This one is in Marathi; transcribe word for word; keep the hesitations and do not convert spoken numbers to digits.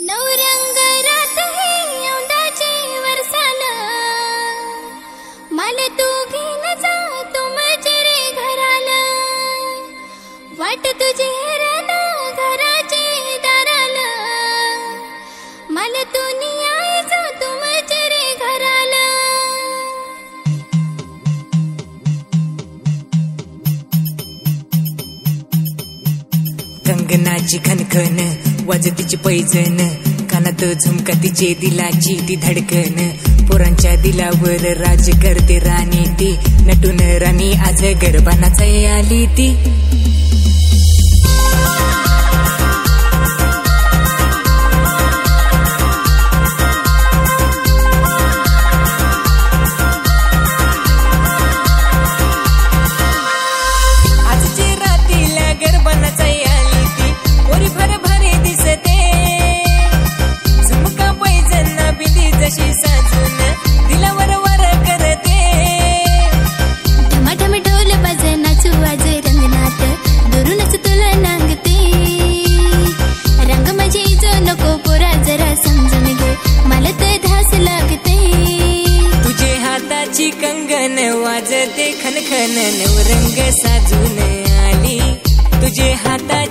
नवरंग रात हे औंधाचे वरसाल मला तू घेन जा तू माझे रे घराला वाट तुझी हेराना घराचे दाराला मला तू न्याय जा तू माझे रे घराला कंगनाची खनखन वाजतीची पैजण कानात झुमका तिचे दिलाची ती धडकन पोरांच्या दिलावर राज करते राणी ती नटून राणी आज गरबानाचा आली ती आजची रातीला गरबानाचा आली ती पोरी भर भरे दिसते झुमका पैजण बिंदी जशी साजून दिलावर वर करते ढमाढम ढोल बाज नाचू आज रंगनाथ दुरूनच तुला नांगते रंग माझी जो नको पोरा जरा समजून घे मला तर धास लागते तुझे हाताची कंगन वाजते खनखन नवरंग साजून आली तुझे हाता